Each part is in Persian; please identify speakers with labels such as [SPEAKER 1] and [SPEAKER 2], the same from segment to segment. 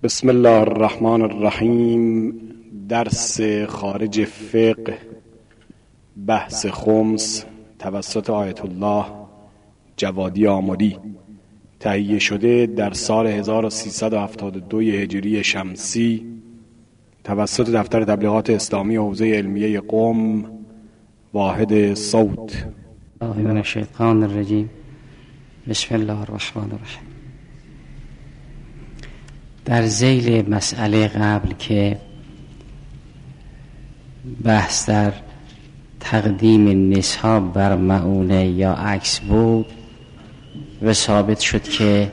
[SPEAKER 1] بسم الله الرحمن الرحیم. درس خارج فقه، بحث خمس توسط آیت الله جوادی آملی، تهیه شده در سال 1372 هجری شمسی توسط دفتر تبلیغات اسلامی حوزه علمیه قم، واحد صوت.
[SPEAKER 2] من الشیطان الرجیم. بسم الله الرحمن الرحیم. در ذیل مسئله قبل که بحث در تقدیم نصاب بر مؤونه یا عکس بود و ثابت شد که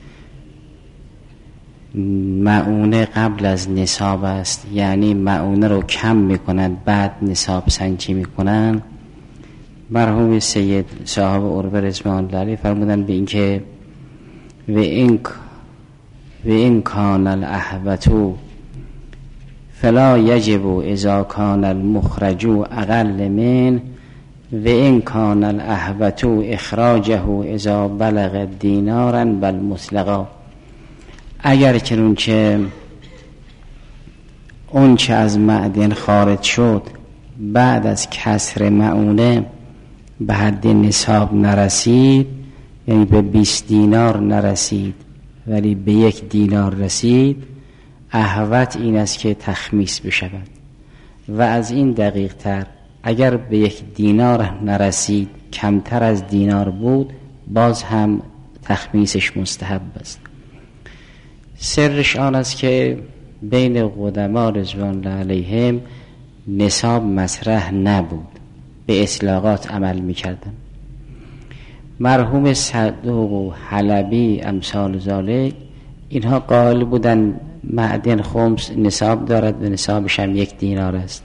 [SPEAKER 2] مؤونه قبل از نصاب است، یعنی مؤونه رو کم میکنند بعد نصاب سنجی میکنند. مرحوم سید صاحب عربه رضوان الله علیه فرمودند به این که و این کان الاحوة فلا یجب اذا کان المخرج اقل من و این کان الاحوة اخراجه اذا بلغ دینارا بل مطلقا. اگر که اون چه از معدن خارج شد بعد از کسر مؤونه به حد نصاب نرسید، یعنی به 20 دینار نرسید ولی به 1 دینار رسید، احوط این است که تخمیس بشود. و از این دقیق تر، اگر به 1 دینار نرسید کمتر از دینار بود باز هم تخمیسش مستحب است. سرش آن است که بین قدما رضوان الله علیهم نصاب مطرح نبود، به اطلاقات عمل میکردن. مرحوم صدوق و حلبی امثال ذالک اینها قائل بودن معدن خمس نصاب دارد و نصابش هم 1 دینار است.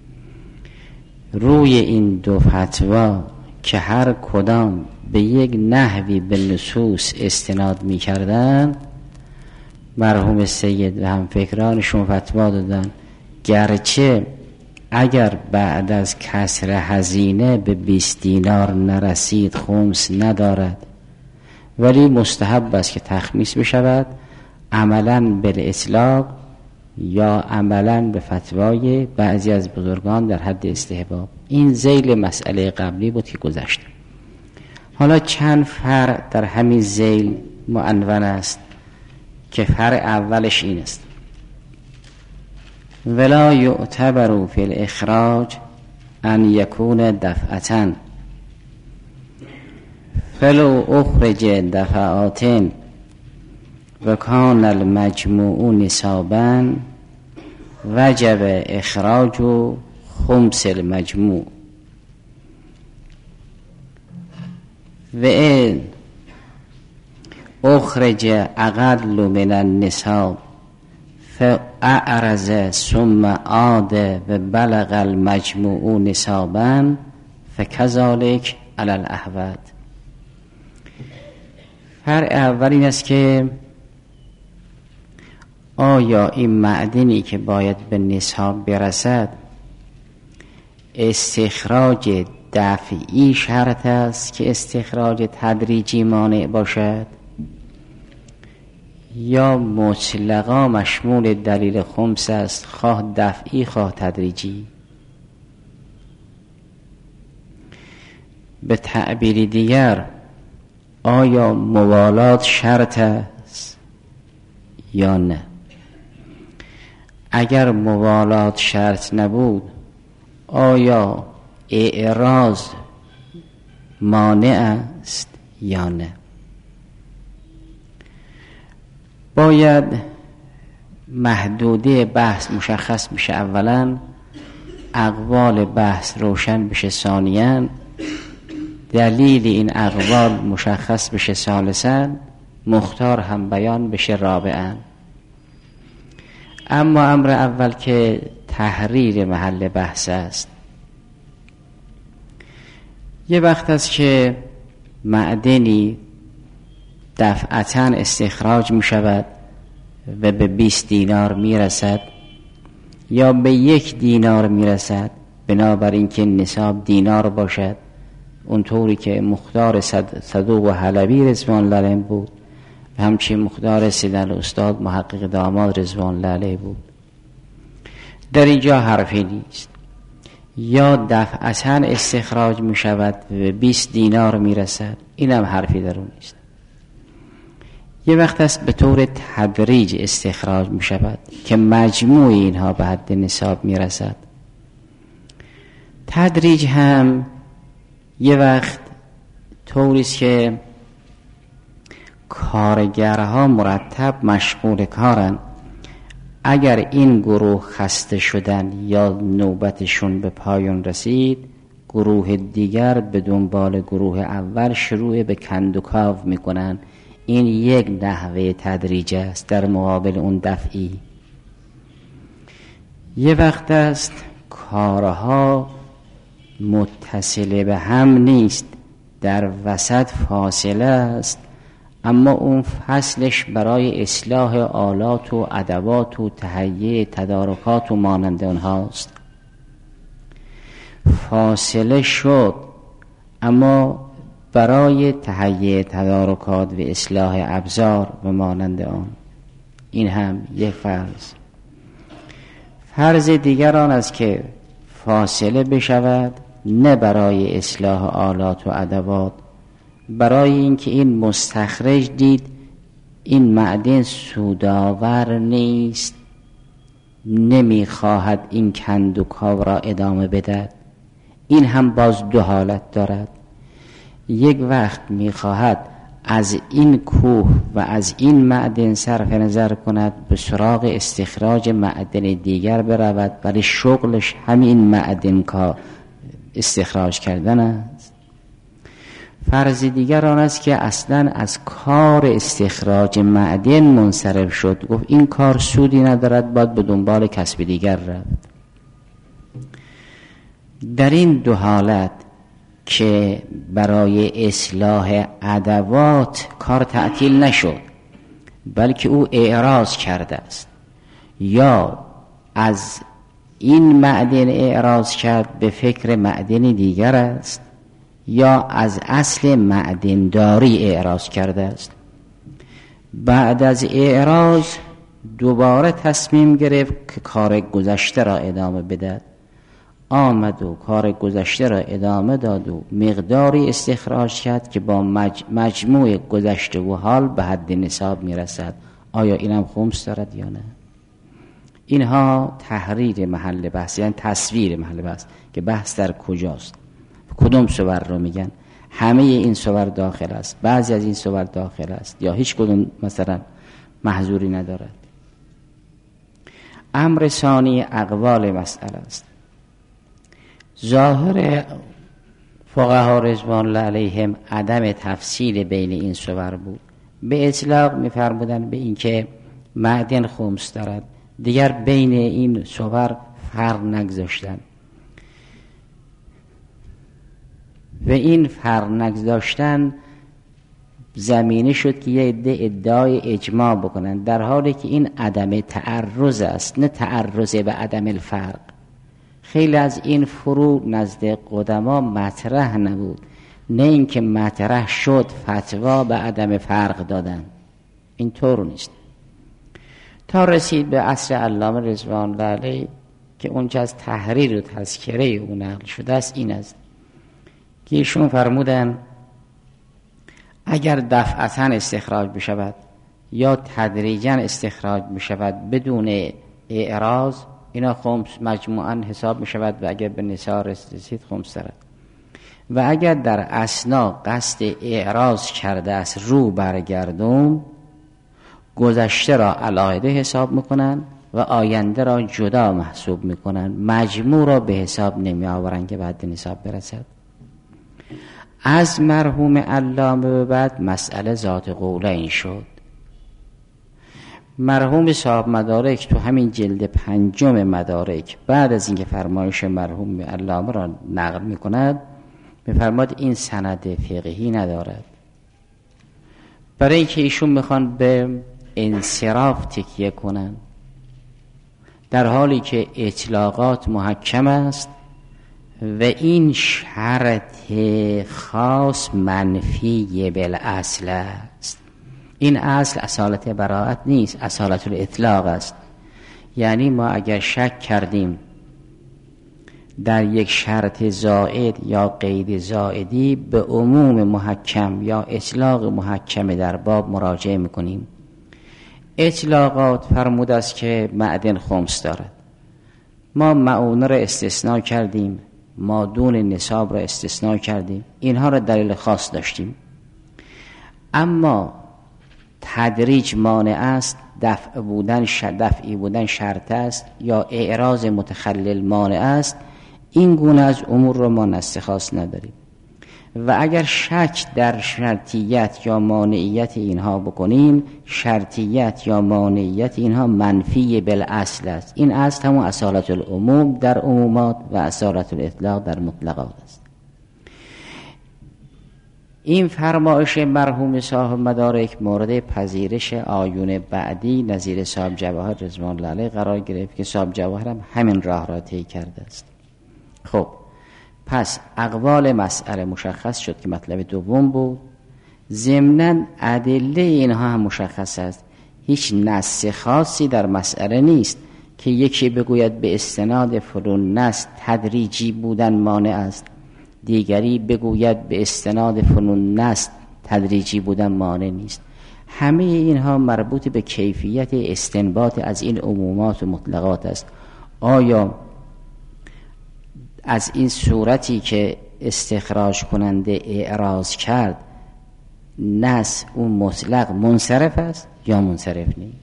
[SPEAKER 2] روی این دو فتوا که هر کدام به یک نحوی به نصوص استناد میکردن، مرحوم سید و همفکرانشون فتوا دادن گرچه اگر بعد از کسر هزینه به 20 دینار نرسید خمس ندارد، ولی مستحب است که تخمیس بشود، عملاً بالاطلاق یا عملاً به فتوای بعضی از بزرگان در حد استحباب. این ذیل مسئله قبلی بود که گذشت. حالا چند فرع در همین ذیل معنون است که فرع اولش این است: ولا یعتبر فی الاخراج ان یکون دفعة فلو اخرج دفعات و کان المجموع نصابا وجب اخراج خمس المجموع و این اخرج اقل من النصاب فاعرض ثم عاد و بلغ المجموع نصابا فکذلک علی الاحوط. فرع اول این است که آیا این معدنی که باید به نصاب برسد استخراج دفعی شرط است که استخراج تدریجی مانع باشد، یا مطلقا مشمول دلیل خمس است، خواه دفعی خواه تدریجی؟ به تعبیر دیگر، آیا موالات شرط است یا نه؟ اگر موالات شرط نبود آیا اعراض مانع است یا نه؟ باید محدوده بحث مشخص بشه اولا، اقوال بحث روشن بشه ثانیاً، دلیل این اقوال مشخص بشه ثالثاً، مختار هم بیان بشه رابعاً. اما امر اول که تحریر محل بحث است، یه وقت است که معدنی دفعتاً استخراج می شود و به 20 دینار می رسد یا به 1 دینار می رسد، بنابراین که نصاب دینار باشد اونطوری که مختار صدوق و حلبی رضوان الله علیهم بود، همچین مقدار رسیدن استاد محقق داماد رضوان الله علیه بود. در اینجا حرفی نیست. یا دفعتاً استخراج می شود و 20 دینار می رسد، این هم حرفی در اون نیست. یه وقت است به طور تدریج استخراج می شود که مجموع اینها به حد نصاب می رسد. تدریج هم یه وقت طوریست که کارگرها مرتب مشغول کارن. اگر این گروه خسته شدن یا نوبتشون به پایان رسید، گروه دیگر به دنبال گروه اول شروع به کندوکاو میکنن. این یک نحوه تدریج است در مقابل اون دفعی. یه وقت است کارها متصل به هم نیست، در وسط فاصله است، اما اون فصلش برای اصلاح آلات و ادوات و تهیه تدارکات و مانند اونهاست. فاصله شد اما برای تهیه تدارکات و اصلاح ابزار و مانند آن. این هم یک فرض. فرض دیگر آن است که فاصله بشود نه برای اصلاح آلات و ادوات، برای اینکه این مستخرج دید این معدن سودآور نیست، نمیخواهد این کندوکاو را ادامه بدهد. این هم باز دو حالت دارد. یک وقت میخواهد از این کوه و از این معدن صرف نظر کند، به سراغ استخراج معدن دیگر برود، ولی شغلش همین معدن کا استخراج کردن است. فرض دیگر آن است که اصلا از کار استخراج معدن منصرف شد، گفت این کار سودی ندارد، باید به دنبال کسب دیگر رفت. در این دو حالت که برای اصلاح ادوات کار تعطیل نشد بلکه او اعراض کرده است، یا از این معدن اعراض کرد به فکر معدن دیگر است، یا از اصل معدنداری اعراض کرده است. بعد از اعراض دوباره تصمیم گرفت که کار گذشته را ادامه بدهد. آمد و کار گذشته را ادامه داد و مقداری استخراج کرد که با مجموع گذشته و حال به حد نصاب میرسد. آیا اینم خمس دارد یا نه؟ اینها تحریر محل بحث، یعنی تصویر محل بحث که بحث در کجاست، کدوم صور رو میگن. همه این صور داخل است، بعضی از این صور داخل است، یا هیچ کدوم مثلا محظوری ندارد. امر ثانی اقوال مسئله است. ظاهر فقها رضوان الله علیهم عدم تفصیل بین این صور بود. به اطلاق می‌فرمودند به این که معدن خمس دارد، دیگر بین این صور فرق نگذاشتند. و این فرق نگذاشتن زمینه شد که یه عده ادعای اجماع بکنن، در حالی که این عدم تعرض است، نه تعرض به عدم الفرق. خیلی از این فروع نزد قدما مطرح نبود، نه اینکه مطرح شد فتوا به عدم فرق دادن. این طور نیست. تا رسید به عصر علامه رضوان الله علیه که اونچه از تحریر و تذکره او نقل شده است این است که ایشون فرمودن اگر دفعتاً استخراج بشود یا تدریجاً استخراج بشود بدون اعراض، اینا خمس مجموعاً حساب میشود و اگر به نصاب رسید خمس دارد. و اگر در اثنا قصد اعراض کرده است رو برگردون، گذشته را علاهده حساب میکنن و آینده را جدا محسوب میکنن، مجموع را به حساب نمی آورن که بعد نصاب برسد. از مرحوم علامه به بعد مسئله ذات قولین شد. مرحوم صاحب مدارک تو همین جلد 5 مدارک بعد از اینکه فرمایش مرحوم علامه را نقل میکند میفرماد این سند فقهی ندارد، برای اینکه ایشون میخوان به انصراف تکیه کنن، در حالی که اطلاقات محکم است و این شرط خاص منفی بالاصل است. این اصل اصالت براءت نیست، اصالت الاطلاق است. یعنی ما اگر شک کردیم در یک شرط زائد یا قید زائدی به عموم محکم یا اطلاق محکم در باب مراجعه میکنیم. اطلاقات فرمود است که معدن خمس دارد، ما معونه را استثناء کردیم، مادون نصاب را استثناء کردیم، اینها را دلیل خاص داشتیم. اما تدریج مانع است، دفعی بودن شرط است، یا اعراض متخلل مانع است. این گونه از امور رو ما نص خاص نداریم و اگر شک در شرطیت یا مانعیت اینها بکنیم، شرطیت یا مانعیت اینها منفی بالاصل است. این اصل همون اصالت العموم در عمومات و اصالت الاطلاق در مطلقات است. این فرمایش مرحوم صاحب مدارک مورد پذیرش آیون بعدی نظیر صاحب جواهر رضوان الله علیه قرار گرفت که صاحب جواهر هم همین راه را طی کرده است. خب پس اقوال مسئله مشخص شد که مطلب دوم بود. ضمناً ادله اینها هم مشخص است، هیچ نص خاصی در مسئله نیست که یکی بگوید به استناد فلان نص تدریجی بودن مانع است، دیگری بگوید به استناد فلان نص تدریجی بودن مانع نیست. همه اینها مربوط به کیفیت استنباط از این عمومات و مطلقات است. آیا از این صورتی که استخراج کننده اعراض کرد نص اون مطلق منصرف است یا منصرف نیست؟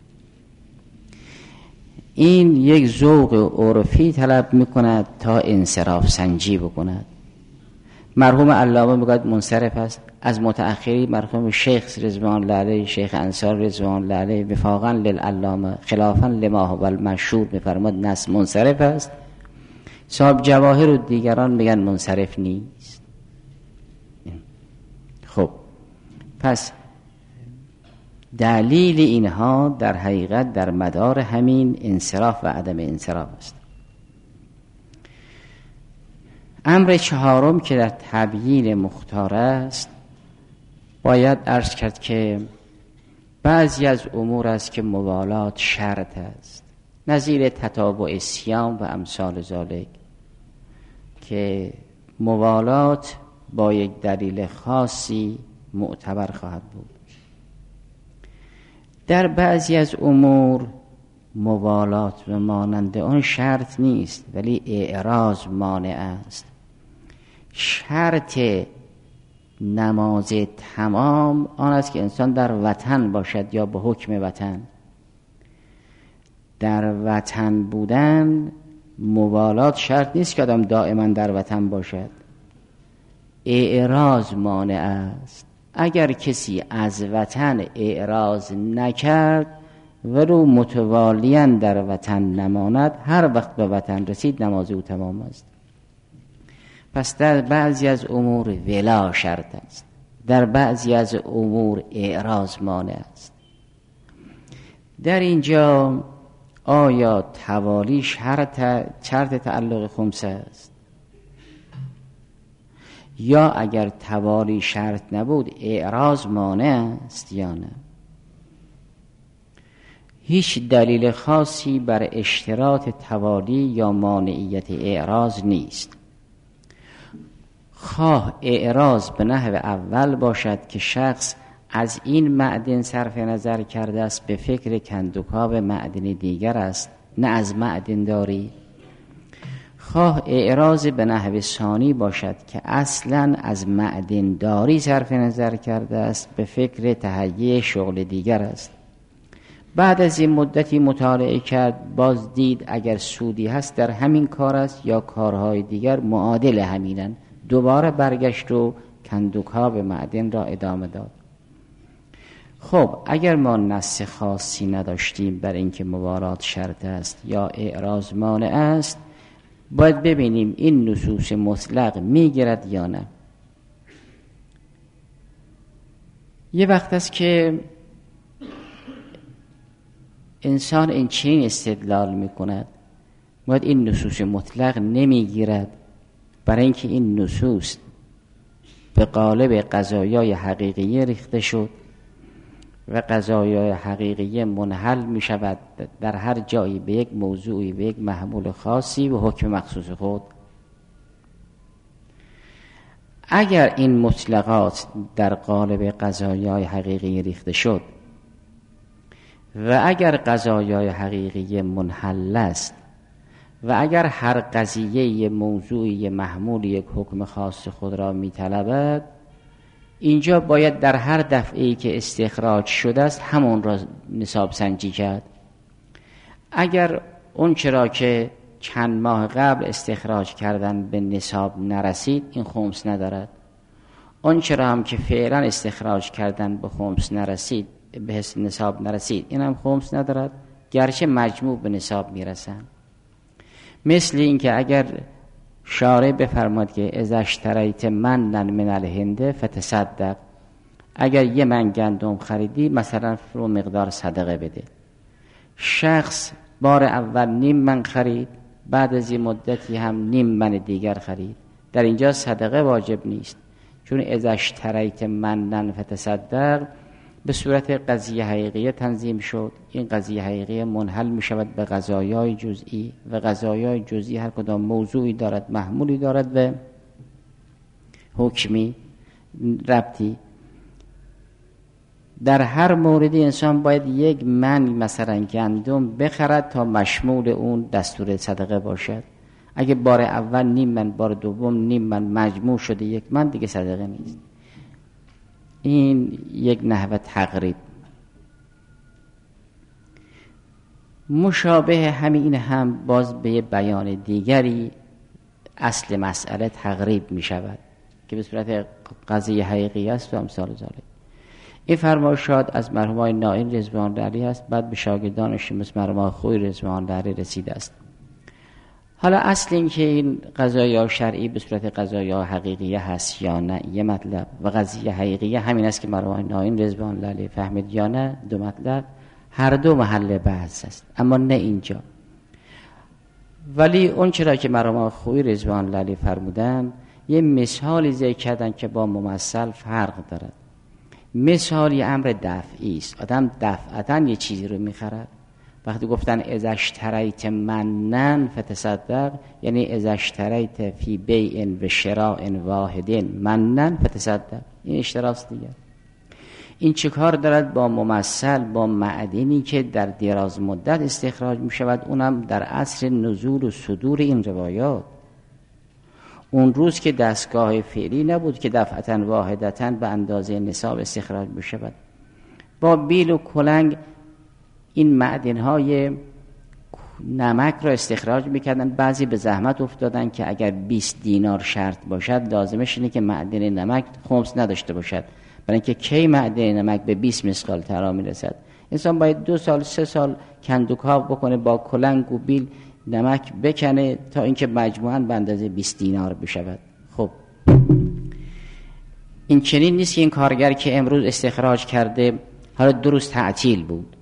[SPEAKER 2] این یک ذوق عرفی طلب میکند تا انصراف سنجی بکند. مرحوم علامه میگوید منصرف است، از متأخری مرحوم شیخ رضوان الله علیه، شیخ انصار رضوان الله علیه وفاقا للعلامه خلافا لما هو المشهور میفرماد نص منصرف است. صاحب جواهر و دیگران میگن منصرف نیست. خب پس دلیل اینها در حقیقت در مدار همین انصراف و عدم انصراف است. امر چهارم که در تبیین مختار است، باید عرض کرد که بعضی از امور است که موالات شرط است، نظیر تتابع صیام و امثال ذالک، که موالات با یک دلیل خاصی معتبر خواهد بود. در بعضی از امور موالات و مانند آن شرط نیست ولی اعراض مانع است. شرط نماز تمام آن است که انسان در وطن باشد یا به حکم وطن. در وطن بودن موالات شرط نیست که آدم دائما در وطن باشد، اعراض مانع است. اگر کسی از وطن اعراض نکرد ولو متوالیاً در وطن نماند، هر وقت به وطن رسید نماز او تمام است. پس در بعضی از امور ولا شرط است، در بعضی از امور اعراض مانع است. در اینجا آیا توالی شرط تعلق خمسه است، یا اگر توالی شرط نبود اعراض مانع است یا نه؟ هیچ دلیل خاصی بر اشتراط توالی یا مانعیت اعراض نیست. خواه اعراض به نحو اول باشد که شخص از این معدن صرف نظر کرده است به فکر کندوکاو معدن دیگر است، نه از معدن داری. خواه اعراض به نحو ثانی باشد که اصلا از معدن داری صرف نظر کرده است به فکر تهیه شغل دیگر است. بعد از این مدتی مطالعه کرد، باز دید اگر سودی هست در همین کار است یا کارهای دیگر معادل همینن، دوباره برگشت و کندوکاو معدن را ادامه داد. خب اگر ما نص خاصی نداشتیم بر اینکه موالات شرط است یا اعراض مانع است، باید ببینیم این نصوص مطلق میگیرد یا نه. یه وقت است که انسان این چنین استدلال میکند، باید این نصوص مطلق نمیگیرد، برای اینکه این نصوص به قالب قضایای حقیقی ریخته شد و قضایای حقیقی منحل می شود در هر جایی به یک موضوعی، به یک محمول خاصی و حکم مخصوص خود. اگر این مطلقات در قالب قضایای حقیقی ریخته شد و اگر قضایای حقیقی منحل است و اگر هر قضیه موضوعی محمول یک حکم خاص خود را می طلبد، اینجا باید در هر دفعه‌ای که استخراج شده است همون را نصاب سنجی کرد. اگر اون چرا که چند ماه قبل استخراج کردن به نصاب نرسید، این خمس ندارد. اون چرا هم که فعلا استخراج کردن به خمس نرسید، به نصاب نرسید، این هم خمس ندارد، گرچه مجموع به نصاب میرسن. مثل این که اگر شارع بفرماد که اذا اشتریت منن من الهند فتصدق، اگر یه من گندم خریدی مثلا فرو مقدار صدقه بده. شخص بار اول نیم من خرید، بعد از این مدتی هم نیم من دیگر خرید، در اینجا صدقه واجب نیست، چون اذا اشتریت منن فتصدق به صورت قضیه حقیقیه تنظیم شد. این قضیه حقیقیه منحل می شود به قضایای جزئی و قضایای جزئی هر کدام موضوعی دارد، محمولی دارد و حکمی ربطی. در هر موردی انسان باید یک من مثلا گندم بخرد تا مشمول اون دستور صدقه باشد. اگه بار اول نیم من، بار دوم نیم من، مجموع شده یک من، دیگه صدقه نیست. این یک نحوه تقریب. مشابه همین هم باز به بیان دیگری اصل مسئله تقریب می شود که به صورت قضیه حقیقی است و امثال ذالک. این فرمایشات از مرحوم نائین رضوان الله علیه است، بعد به شاگردانش مثل مرحوم خوی رضوان الله علیه رسیده است. حالا اصل این که این قضایا شرعی به صورت قضایا حقیقی هست یا نه یه مطلب، و قضیه حقیقی همین است که مرحوم نائین رضوان الله علیه فهمید یا نه، دو مطلب، هر دو محل بحث است، اما نه اینجا. ولی اون چرا که مرحوم خوی رضوان الله علیه فرمودن یه مثالی ذکر کردن که با ممثل فرق دارد. مثالی امر دفعی است، آدم دفعتاً یه چیزی رو میخرد. وقتی گفتن اذا اشتریت منن فتصدق، یعنی اذا اشتریت فی بیع و شراء واحد منن فتصدق، این اشتراست دیگه. این چه کار دارد با ممثل، با معدنی که در دراز مدت استخراج می شود، اونم در عصر نزول و صدور این روایات. اون روز که دستگاه فعلی نبود که دفعتاً واحدتاً به اندازه نصاب استخراج می شود. با بیل و کلنگ این معدن‌های نمک را استخراج می‌کردن. بعضی به زحمت افتادن که اگر 20 دینار شرط باشد لازمش اینه که معدن نمک خمس نداشته باشد، برای اینکه کی معدن نمک به 20 مسقال طلا میرسد. انسان باید 2 سال 3 سال کندوکاو بکنه، با کلنگ و بیل نمک بکنه تا اینکه مجموعاً به اندازه 20 دینار بشود. خب این چنین نیست که این کارگر که امروز استخراج کرده حالا 2 روز تعطیل بود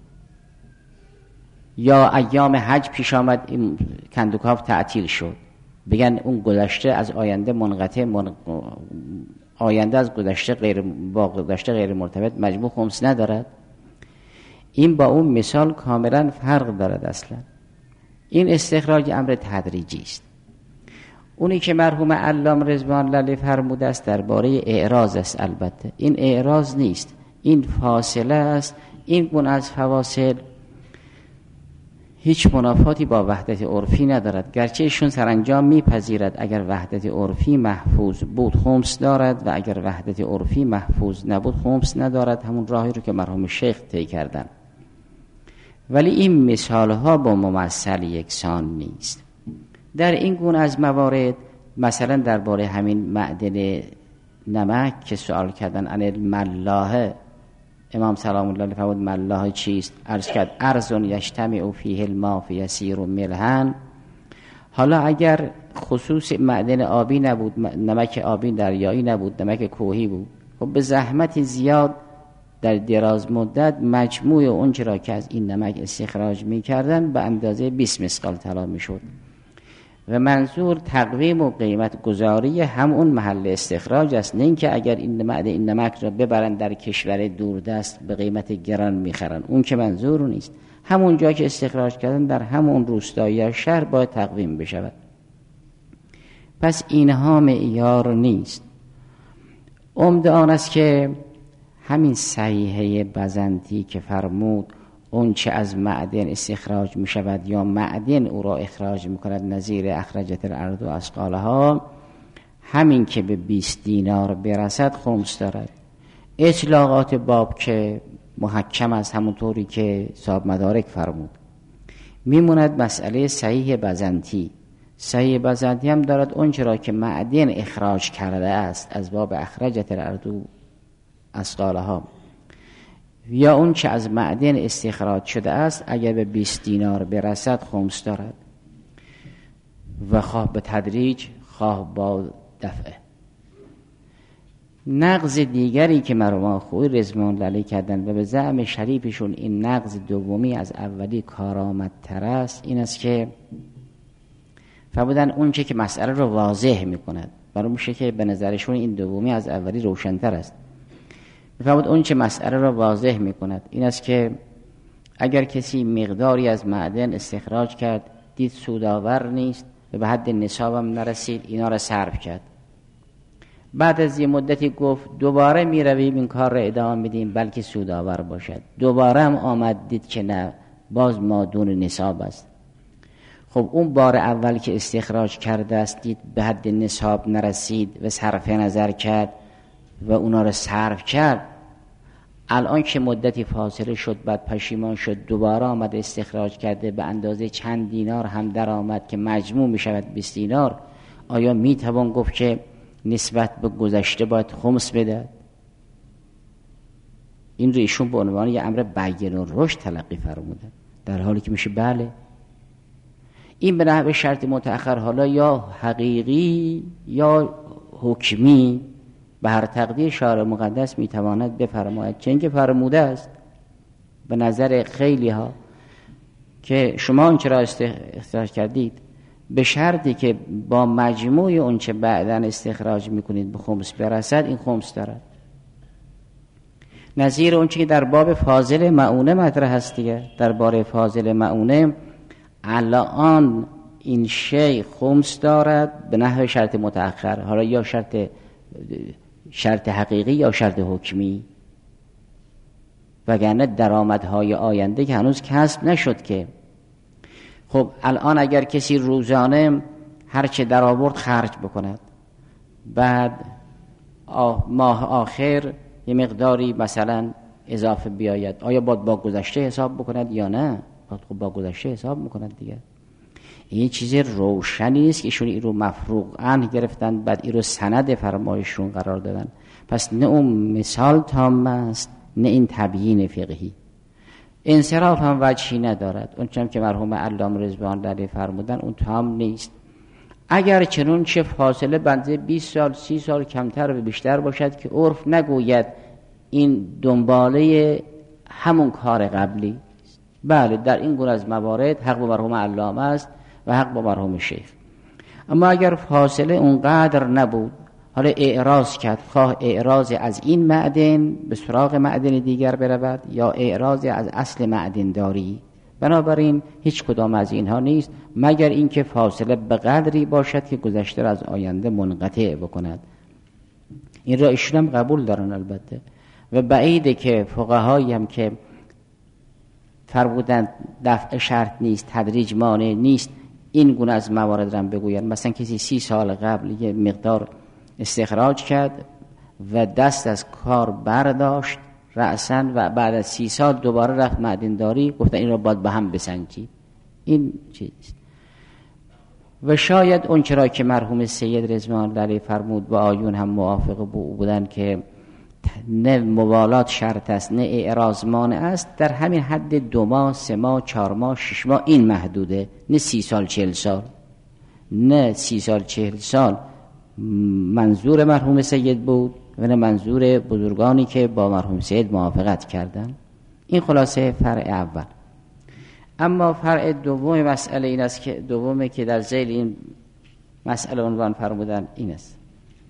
[SPEAKER 2] یا ایام حج پیش آمد این کندوکاو تعطیل شد، بگن اون گذشته از آینده منقطع، آینده از گذشته با گذشته غیر مرتبط، مجموع خمس ندارد. این با اون مثال کاملا فرق دارد. اصلا این استخراج امر تدریجی است. اونی که مرحوم علامه رضوان الله علیه فرموده است درباره اعراض است. البته این اعراض نیست، این فاصله است. این گونه از فواصل هیچ منافاتی با وحدت عرفی ندارد، گرچه ایشون سرانجام میپذیرد اگر وحدت عرفی محفوظ بود خمس دارد و اگر وحدت عرفی محفوظ نبود خمس ندارد، همون راهی رو که مرحوم شیخ طی کردن. ولی این مثال ها با ممثل یکسان نیست. در این گونه از موارد، مثلا درباره همین معدن نمک که سوال کردن عن الملاحه، امام سلام الله علیه فرمود ملاحه چیست؟ عرض کرد ارض یجتمع فیه الماء فیصیر ملحا. حالا اگر خصوص معدن آبی نبود، نمک آبی دریایی نبود، نمک کوهی بود، خب به زحمت زیاد در دراز مدت مجموع اون چرا که از این نمک استخراج می کردن به اندازه 20 مسقال طلا می شد. و منظور تقویم و قیمت گذاری همون محل استخراج است، نه اینکه اگر این نمک را ببرن در کشور دوردست به قیمت گران میخرن، اون که منظور نیست. همون جا که استخراج کردن در همون روستا یا شهر باید تقویم بشود. پس اینها معیار نیست. عمده آن است که همین صحیحه بزنطی که فرمود اون چه از معدن استخراج می شود یا معدن او را اخراج می کند نظیر اخرجت الارض اثقالها، همین که به 20 دینار برسد خمس دارد. اطلاقات باب که محکم است همونطوری که صاحب مدارک فرمود. میموند مسئله صحیح بزنطی. صحیح بزنطی هم دارد اون چرا که معدن اخراج کرده است از باب اخرجت الارض اثقالها، یا اون چه از معدن استخراج شده است اگر به 20 دینار برسد خمس دارد، و خواه به تدریج خواه با دفعه. نقض دیگری که مرحوم خویی رضوان الله کردن و به زعم شریفشون این نقض دومی از اولی کارآمدتر است، این است که فرمودن اون چه که مسئله رو واضح میکند، برای میشه که به نظرشون این دومی از اولی روشن‌تر است. فرمود اون چه مسئله را واضح می کند این است که اگر کسی مقداری از معدن استخراج کرد، دید سودآور نیست و به حد نصابم نرسید، اینا را صرف کرد. بعد از یه مدتی گفت دوباره می رویم این کار را ادامه میدیم بلکه سودآور باشد. دوباره هم آمد دید که نه، باز مادون نصاب است. خب اون بار اول که استخراج کرده است دید به حد نصاب نرسید و صرف نظر کرد و اونا رو صرف کرد. الان که مدتی فاصله شد بعد پشیمان شد، دوباره آمد استخراج کرده به اندازه چند دینار هم در آمد که مجموع می شود 20 دینار. آیا می توان گفت که نسبت به گذشته باید خمس بده؟ این رو ایشون به عنوان یه امر بیان و رشد تلقی فرمودن، در حالی که میشه بله این به نحو شرط متأخر حالا یا حقیقی یا حکمی به هر تقدیر شارع مقدس میتواند بفرماید، چون که فرموده است به نظر خیلی ها که شما اون چرا استخراج کردید به شرطی که با مجموع اون چه بعداً استخراج میکنید به خمس برسد، این خمس دارد. نظیر اون چه که در باب فاضل معونه مطرح هست دیگه. در باب فاضل معونه الان این شیء خمس دارد به نحو شرط متأخر، حالا یا شرط حقیقی یا شرط حکمی، وگرنه درآمدهای آینده که هنوز کسب نشد که. خب الان اگر کسی روزانه هرچه در آورد خرج بکند، بعد ماه آخر یه مقداری مثلا اضافه بیاید، آیا باید با گذشته حساب بکند یا نه؟ باید خب با گذشته حساب میکند دیگه. این چیز روشنی نیست که ایشون این رو مفروغ عنه گرفتن بعد این رو سند فرمایشون قرار دادن. پس نه اون مثال تام است نه این تبیین فقهی. انصراف هم وجهی ندارد. اون چم که مرحوم علامه رضوان الله فرمودن اون تام نیست. اگر چنون چه فاصله بنده 20 سال 30 سال کمتر و بیشتر باشد که عرف نگوید این دنباله همون کار قبلی، بله در این گونه از موارد حق با مرحوم علامه است و حق با مرحوم شیخ. اما اگر فاصله اونقدر نبود، حالا اعراض کرد، خواه اعراض از این معدن به سراغ معدن دیگر برود یا اعراض از اصل معدن داری، بنابراین هیچ کدام از اینها نیست مگر اینکه فاصله به قدری باشد که گذشته را از آینده منقطع بکند. این را ایشون هم قبول دارن البته، و بعیده که فقهایی هم که فرمودند دفع شرط نیست، تدریج مانع نیست، این گونه از موارد را بگوین. مثلا کسی 30 سال قبل یه مقدار استخراج کرد و دست از کار برداشت رأساً و بعد از 30 سال دوباره رفت معدنداری، گفتن این را باید به هم بسنجید. این چیز و شاید اون چرا که مرحوم سید رضوان الله علیه فرمود و آیون هم موافق بودن که نه موالات شرط است نه اعراض مانع است، در همین حد 2 ماه 3 ماه 4 ماه 6 ماه این محدوده، نه 30 سال 40 سال، نه 30 سال 40 سال منظور مرحوم سید بود و نه منظور بزرگانی که با مرحوم سید موافقت کردن. این خلاصه فرع اول. اما فرع دوم مسئله این است که دومه که در ذیل این مسئله عنوان فرمودن این است: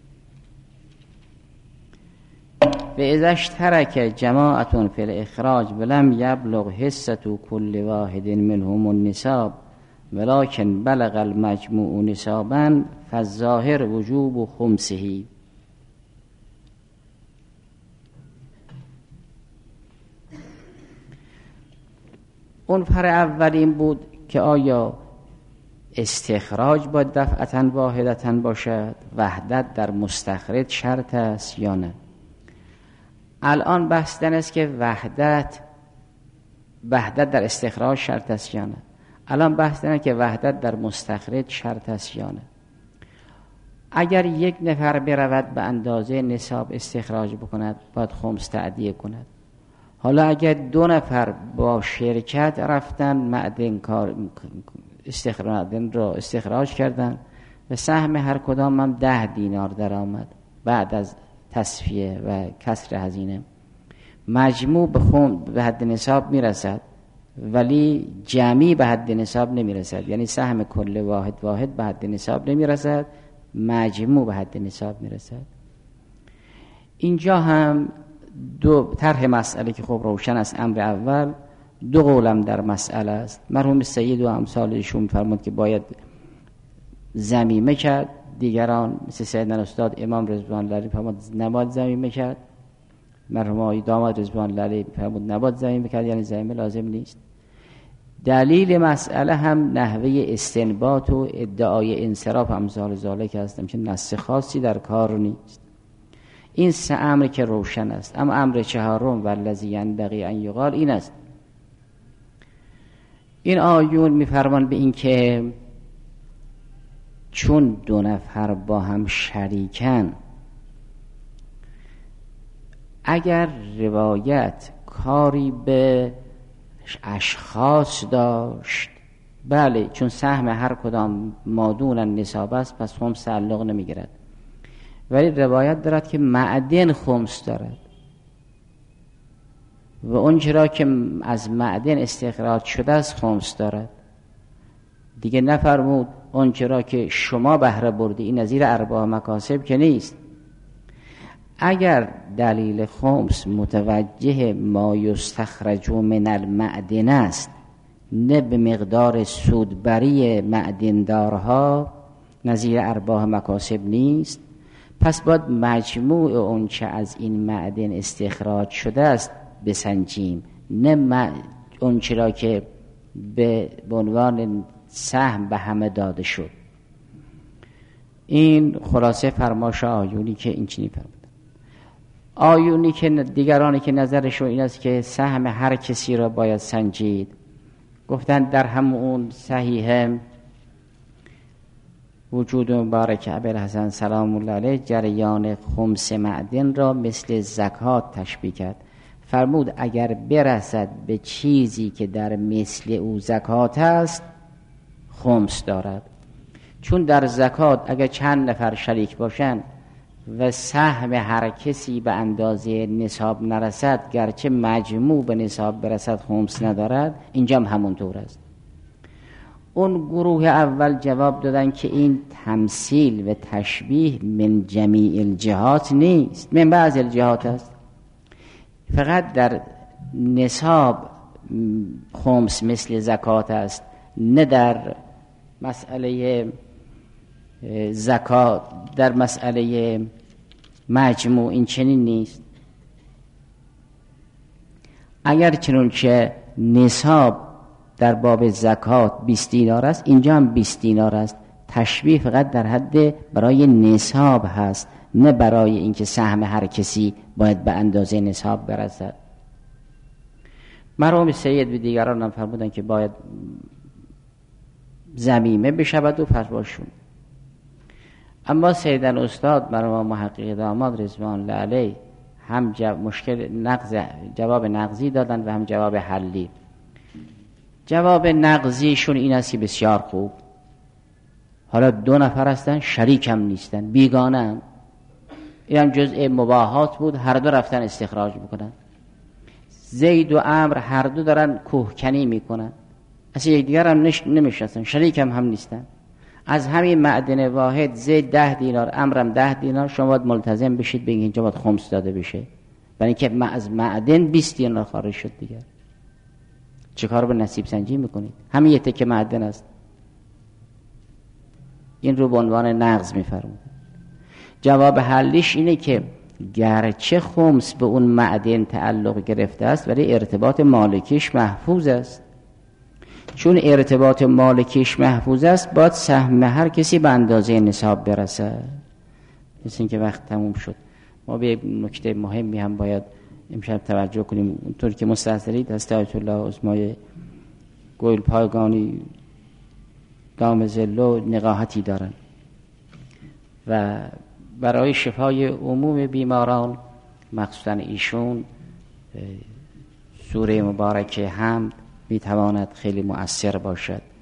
[SPEAKER 2] به ازش ترک جماعتون فی الاخراج ولم یبلغ حصة کل واحد منهم النصاب ولكن بلغ المجموع نصابا فالظاهر وجوب خمسه. اون فرع اولین بود که آیا استخراج باید دفعتاً واحدتاً باشد، وحدت در مستخرج شرط است یا نه. الان بحث این است که وحدت در استخراج شرط است یا نه. الان بحث این است که وحدت در مستخرج شرط است یا نه. اگر یک نفر برود به اندازه نصاب استخراج بکند باید خمس تعدیه کند. حالا اگر 2 نفر با شرکت رفتن معدن را استخراج کردن و سهم هر کدام هم 10 دینار در آمد بعد از تصفیه و کسر هزینه، مجموع به حد نصاب میرسد ولی جمعی به حد نصاب نمیرسد. یعنی سهم کل واحد به حد نصاب نمیرسد، مجموع به حد نصاب میرسد. اینجا هم دو طرح مسئله که خب روشن است. امر اول 2 قولم در مسئله است. مرحوم سید و امثالشون فرمود که باید ضمیمه کرد، دیگران مثل سیدنا استاد امام رضوان الله علیه فرمود نباید ضمیمه کرد، مرحوم آقای داماد رضوان الله علیه فرمود نباید ضمیمه کرد، یعنی ضمیمه لازم نیست. دلیل مسئله هم نحوه استنباط و ادعای انصراف امثال ذالک است، چون نص خاصی در کار نیست. این 3 امر که روشن است. اما امر چهارم والذی ینبغی ان یقال این است: این آیون میفرمان به این که چون 2 نفر با هم شریکن، اگر روایت کاری به اشخاص داشت، بله چون سهم هر کدام مادون نصاب است پس خمس تعلق نمیگیرد، ولی روایت دارد که معدن خمس دارد و اون چرا که از معدن استخراج شده است خمس دارد. دیگه نفرمود اون چرا که شما بهره بردی این نظیر ارباح مکاسب که نیست. اگر دلیل خمس متوجه ما یستخرج من المعدن است، نه به مقدار سودبری معدندارها، نظیر ارباح مکاسب نیست، پس باید مجموع اون چه از این معدن استخراج شده است بسنجیم، نه اون چرا که به عنوان سهم به همه داده شد. این خلاصه فرمایش آیونی که این چنین فرمود. آیونی که دیگرانی که نظرشون این است که سهم هر کسی را باید سنجید، گفتن در همون صحیحه وجود مبارک ابوالحسن سلام الله علیه جریان خمس معدن را مثل زکات تشبیه کرد. فرمود اگر برسد به چیزی که در مثل او زکات است خمس دارد. چون در زکات اگر چند نفر شریک باشند و سهم هر کسی به اندازه نصاب نرسد، گرچه مجموع به نصاب برسد خمس ندارد، اینجا هم همونطور است. اون گروه اول جواب دادن که این تمثیل و تشبیه من جمیع الجهات نیست، من بعض الجهات است. فقط در نصاب خمس مثل زکات است، نه در مسئله زکات، در مسئله مجموع این چنین نیست. اگر چنانچه نصاب در باب زکات 20 دینار است، اینجا هم 20 دینار است. تشبیه فقط در حد برای نصاب هست، نه برای اینکه سهم هر کسی باید به اندازه نصاب برسد. مرحوم سید و دیگران هم فرمودن که باید ضمیمه بشود و فتواشون. اما سیدن استاد مرحوم محقق داماد رضوان الله علیه هم جواب نقضی دادن و هم جواب حلی. جواب نقضیشون این است که بسیار خوب، حالا 2 نفر هستن، شریک هم نیستن، بیگانه هم، این هم جزء مباحات بود، هر دو رفتن استخراج بکنن. زید و عمرو هر دو دارن کوهکنی میکنن، اصلا یکدیگر هم نمیشناسن، شریک هم نیستن. از همین معدن واحد زید 10 دینار، امرم 10 دینار، شما باید ملتزم بشید بگید اینجا باید خمس داده بشه، برای اینکه از معدن 20 دینار خارج شد دیگر. چه کار به نصیب سنجی میکنید؟ همین یه تکه معدن است. این رو به عنوان نقض میفرمود. جواب حلیش اینه که گرچه خمس به اون معدن تعلق گرفته است ولی ارتباط مالکیش محفوظ است. چون ارتباط مالکیش محفوظ است باید سهم هر کسی به اندازه نصاب برسه. مثل اینکه وقت تموم شد. ما به نکته مهمی هم باید امشب توجه کنیم. اونطور که مستحضرید هست آیت الله عظمای گویل پایگانی دام زلو نقاهتی دارن و برای شفای عموم بیماران مخصوصا ایشون سوره مبارکه حمد میتواند خیلی مؤثر باشد.